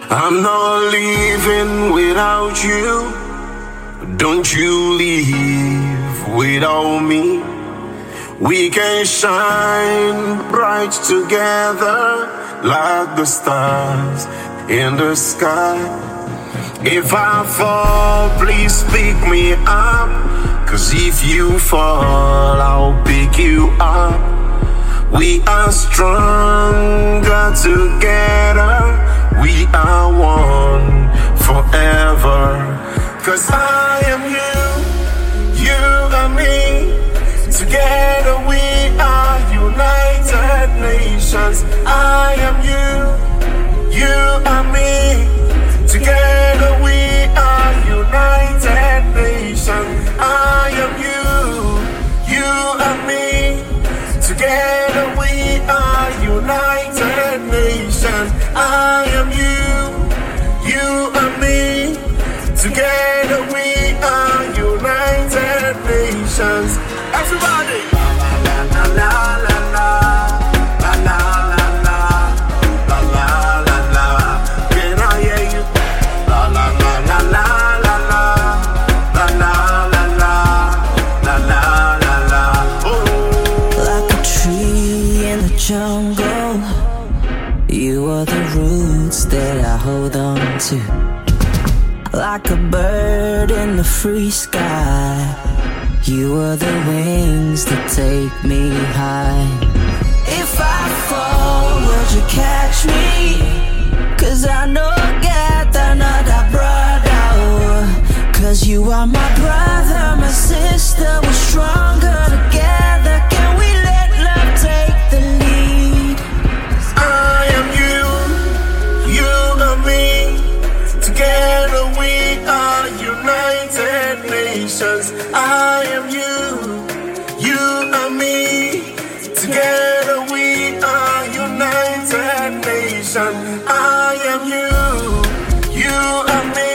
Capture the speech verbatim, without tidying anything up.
I'm not leaving without you. Don't you leave without me. We can shine bright together like the stars in the sky. If I fall, please pick me up. Cause if you fall, I'll pick you up. We are stronger together. We are one forever. Cause I am you, you and me. Together we are United Nations. I am you, you and me. Together we are United Nations. I am you, you and me. Together we are United Nations. I am you, you and me. Together we are United Nations. Everybody! La la la la la la la la la la la la. Can I hear you? La la la la la la la la la la la la la. Oh. Like a tree in the jungle, you are the roots that I hold on to. Like a bird in the free sky, you are the wings that take me high. If I fall, would you catch me? Cause I know get another brother. Cause you are my brother, my sister. We're stronger together. Can we let love take the lead? I am you, you and me. Together we are United Nations. I am you, you and me. Together we are United Nations. I am you, you and me.